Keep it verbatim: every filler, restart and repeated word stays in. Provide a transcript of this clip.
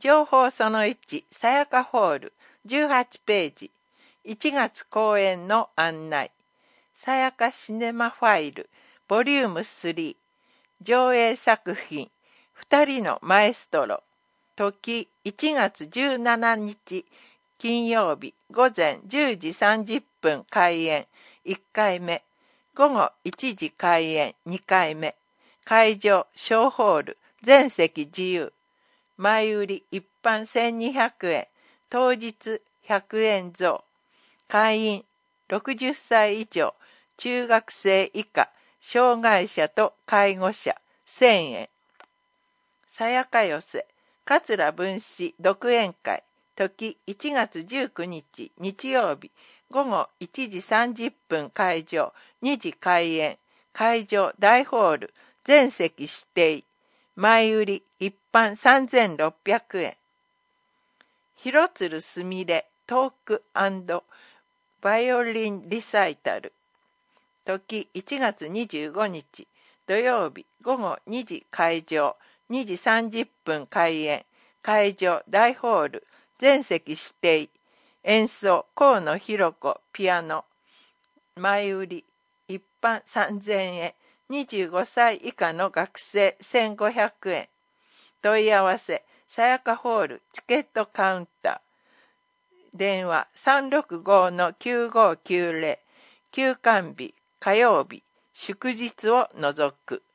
情報そのいち、さやかホール、じゅうはちページ、いちがつ公演の案内、さやかシネマファイル、ボリュームスリー、上映作品、二人のマエストロ、時いちがつじゅうしちにち、金曜日、午前じゅうじさんじゅっぷん開演、いっかいめ、午後いちじ開演、にかいめ、会場、小ホール、全席自由、前売り一般せんにひゃくえん、当日ひゃくえん増、会員ろくじゅっさい以上、中学生以下、障害者と介護者せんえん。さやか寄せ、桂文枝独演会、時いちがつじゅうくにち日曜日、午後いちじさんじゅっぷん会場、にじ開演、会場大ホール、全席指定、前売り一般さんぜんろっぴゃくえん。広鶴すみれトーク&バイオリンリサイタル、時いちがつにじゅうごにち土曜日、午後にじ会場、にじさんじゅっぷん開演、会場大ホール、全席指定、演奏河野弘子ピアノ、前売り一般さんぜんえん、にじゅうごさい以下の学生せんごひゃくえん。問い合わせ、さやかホールチケットカウンター、電話 さんろくごのきゅうごきゅうぜろ、休館日火曜日祝日を除く。